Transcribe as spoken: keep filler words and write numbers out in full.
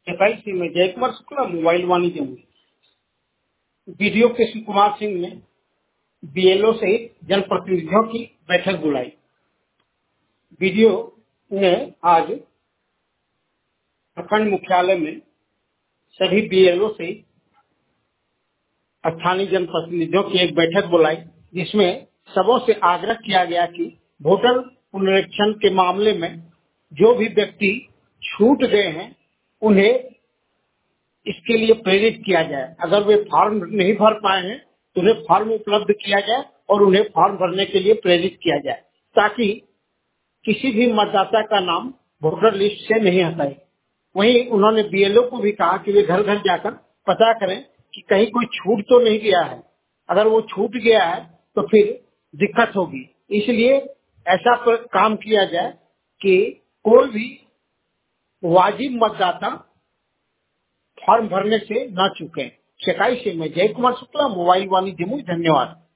FIC में जय Kumar Shukla, mobile वाणिज्य में बीडीओ कृष्ण कुमार सिंह ने बीएलओ सहित जनप्रतिनिधियों की बैठक बुलाई। बीडीओ ने आज प्रखंड मुख्यालय में सभी बीएलओ सहित स्थानीय जनप्रतिनिधियों की एक बैठक बुलाई, जिसमें सबों से आग्रह किया गया कि वोटर पुनरीक्षण के मामले में जो भी व्यक्ति छूट गए हैं उन्हें इसके लिए प्रेरित किया जाए। अगर वे फॉर्म नहीं भर पाए हैं तो उन्हें फॉर्म उपलब्ध किया जाए और उन्हें फॉर्म भरने के लिए प्रेरित किया जाए, ताकि किसी भी मतदाता का नाम वोटर लिस्ट से नहीं हटाए। वहीं उन्होंने बीएलओ को भी कहा कि वे घर घर जाकर पता करें कि कहीं कोई छूट तो नहीं गया है। अगर वो छूट गया है तो फिर दिक्कत होगी, इसलिए ऐसा पर काम किया जाए कि कोई भी वाजिब मतदाता फॉर्म भरने से न चूके। शेखाई से मैं जय कुमार शुक्ला, मोबाइल वाणी जमुई। धन्यवाद।